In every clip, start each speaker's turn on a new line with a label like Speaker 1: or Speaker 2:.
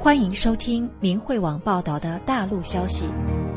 Speaker 1: 欢迎收听明慧网报道的大陆消息。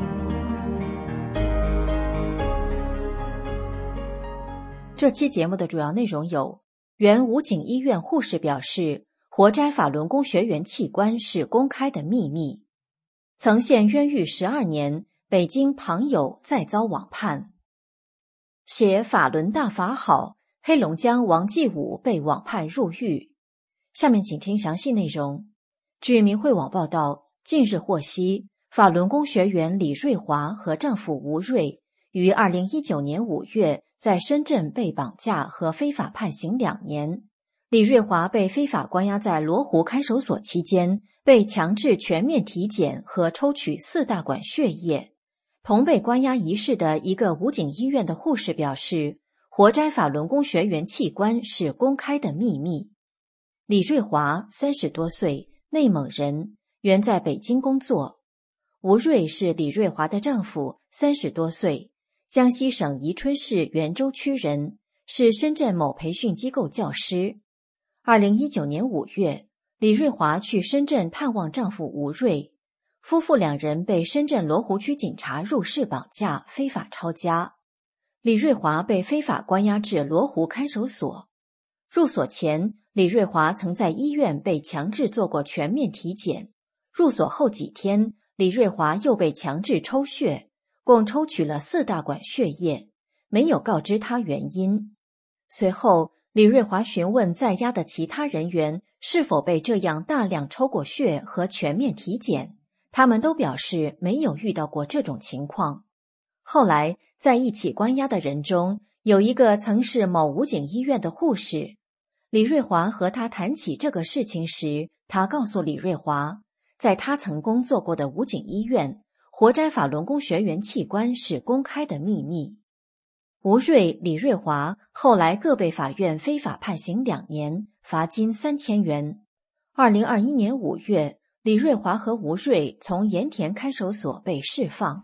Speaker 1: 这期节目的主要内容有：原武警医院护士表示，活摘法轮功学员器官是公开的秘密；曾陷冤狱12年，北京庞友再遭网判；写法轮大法好，黑龙江王继武被网判入狱。下面请听详细内容。据明慧网报道，近日获悉，法轮功学员李瑞华和丈夫吴瑞于2019年5月在深圳被绑架和非法判刑2年。李瑞华被非法关押在罗湖看守所期间，被强制全面体检和抽取4大管血液。同被关押一事的一个武警医院的护士表示，活摘法轮功学员器官是公开的秘密。李瑞华30多岁，内蒙人，原在北京工作。吴瑞是李瑞华的丈夫，30多岁，江西省宜春市袁州区人，是深圳某培训机构教师。2019年5月，李瑞华去深圳探望丈夫吴瑞，夫妇2人被深圳罗湖区警察入室绑架，非法抄家。李瑞华被非法关押至罗湖看守所。入所前，李瑞华曾在医院被强制做过全面体检。入所后几天，李瑞华又被强制抽血，共抽取了4大管血液，没有告知他原因。随后，李瑞华询问在押的其他人员是否被这样大量抽过血和全面体检，他们都表示没有遇到过这种情况。后来，在一起关押的人中，有一个曾是某武警医院的护士。李瑞华和他谈起这个事情时，他告诉李瑞华，在他曾工作过的武警医院，活摘法轮功学员器官是公开的秘密。吴瑞、李瑞华后来各被法院非法判刑2年，罚金3000元。2021年5月，李瑞华和吴瑞从盐田看守所被释放。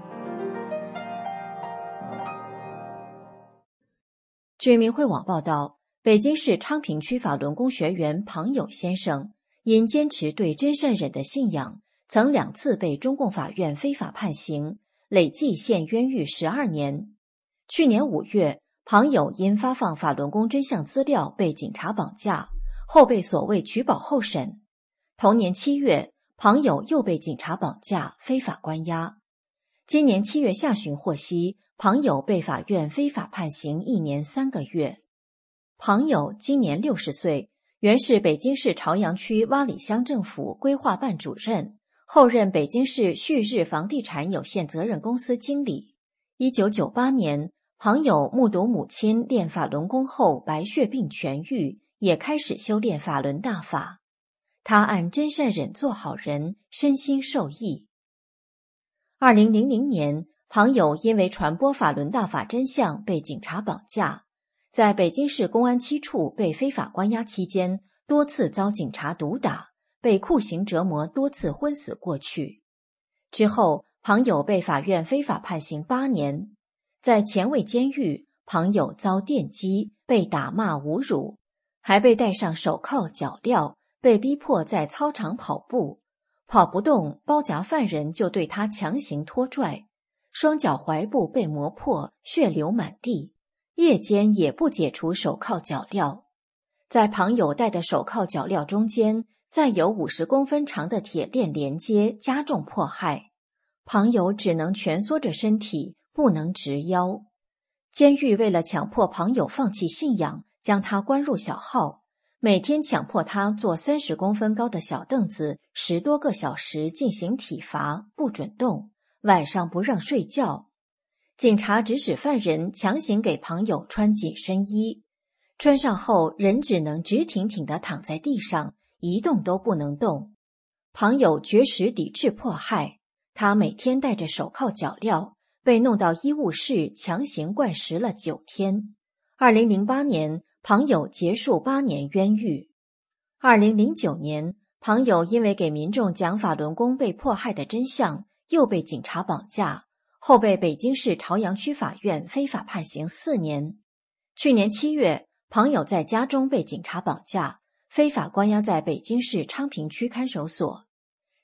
Speaker 1: 据明慧网报道，北京市昌平区法轮功学员庞友先生因坚持对真善忍的信仰，曾2次被中共法院非法判刑，累计陷冤狱12年。去年5月，庞友因发放法轮功真相资料被警察绑架，后被所谓取保候审。同年7月，庞友又被警察绑架，非法关押。今年7月下旬获悉，庞友被法院非法判刑1年3个月。庞友今年60岁，原是北京市朝阳区洼里乡政府规划办主任，后任北京市旭日房地产有限责任公司经理。1998年，庞友目睹母亲练法轮功后白血病痊愈，也开始修炼法轮大法。他按真善忍做好人，身心受益。2000年，庞友因为传播法轮大法真相被警察绑架，在北京市公安7处被非法关押期间，多次遭警察毒打，被酷刑折磨多次昏死过去。之后，庞友被法院非法判刑8年。在前卫监狱，庞友遭电击，被打骂侮辱，还被戴上手铐脚镣，被逼迫在操场跑步，跑不动，包夹犯人就对他强行拖拽，双脚踝部被磨破，血流满地，夜间也不解除手铐脚镣。在庞友戴的手铐脚镣中间，再有50公分长的铁链连接，加重迫害。庞友只能蜷缩着身体，不能直腰。监狱为了强迫庞友放弃信仰，将他关入小号，每天强迫他坐30公分高的小凳子10多个小时进行体罚，不准动，晚上不让睡觉。警察指使犯人强行给庞友穿紧身衣，穿上后人只能直挺挺地躺在地上，一动都不能动。庞友绝食抵制迫害，他每天戴着手铐脚镣，被弄到医务室强行灌食了9天。2008年，庞友结束8年冤狱。2009年，庞友因为给民众讲法轮功被迫害的真相，又被警察绑架，后被北京市朝阳区法院非法判刑4年。去年7月，庞友在家中被警察绑架，非法关押在北京市昌平区看守所。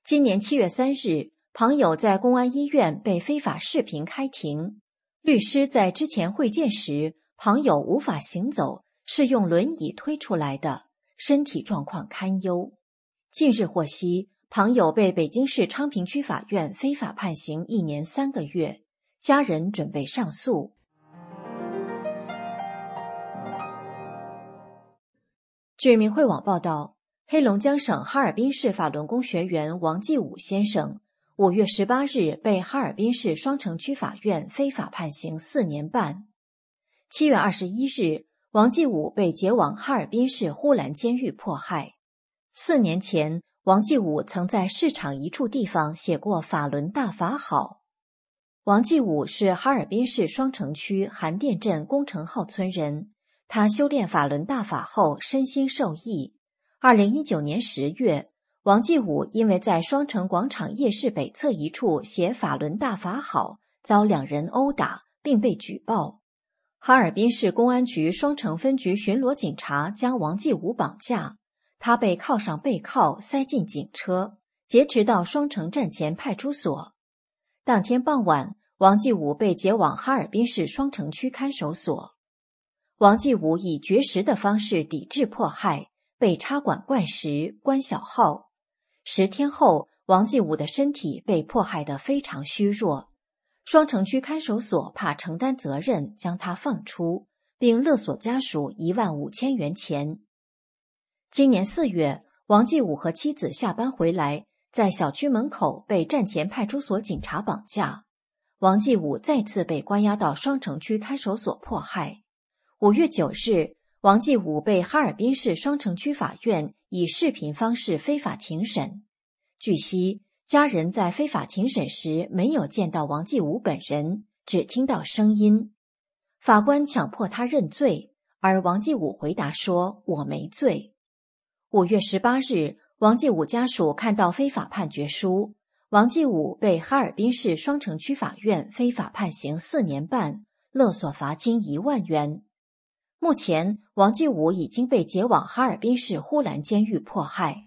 Speaker 1: 今年7月3日，庞友在公安医院被非法视频开庭。律师在之前会见时，庞友无法行走，是用轮椅推出来的，身体状况堪忧。近日获悉，庞友被北京市昌平区法院非法判刑1年3个月，家人准备上诉。据人民汇网报道，黑龙江省哈尔滨市法轮功学员王继武先生5月18日被哈尔滨市双城区法院非法判刑4年半。7月21日，王继武被解往哈尔滨市呼兰监狱迫害。4年前，王继武曾在市场一处地方写过法轮大法好。王继武是哈尔滨市双城区韩店镇工程号村人，他修炼法轮大法后身心受益。2019年10月，王继武因为在双城广场夜市北侧一处写法轮大法好，遭2人殴打并被举报。哈尔滨市公安局双城分局巡逻警察将王继武绑架，他被铐上背铐，塞进警车，劫持到双城站前派出所。当天傍晚，王继武被解往哈尔滨市双城区看守所。王继武以绝食的方式抵制迫害，被插管灌食、关小号。10天后，王继武的身体被迫害得非常虚弱。双城区看守所怕承担责任，将他放出，并勒索家属15000元钱。今年4月，王继武和妻子下班回来，在小区门口被站前派出所警察绑架。王继武再次被关押到双城区看守所迫害。5月9日，王继武被哈尔滨市双城区法院以视频方式非法庭审。据悉，家人在非法庭审时没有见到王继武本人，只听到声音。法官强迫他认罪，而王继武回答说：“我没罪。”5月18日，王继武家属看到非法判决书，王继武被哈尔滨市双城区法院非法判刑4年半，勒索罚金1万元。目前，王继武已经被解往哈尔滨市呼兰监狱迫害。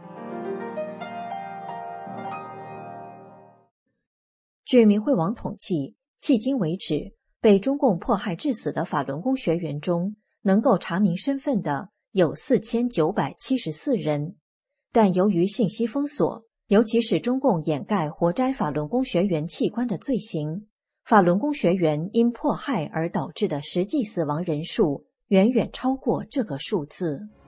Speaker 1: 据人民汇网统计，迄今为止，被中共迫害致死的法轮功学员中，能够查明身份的有4974人。但由于信息封锁，尤其是中共掩盖活摘法轮功学员器官的罪行，法轮功学员因迫害而导致的实际死亡人数远远超过这个数字。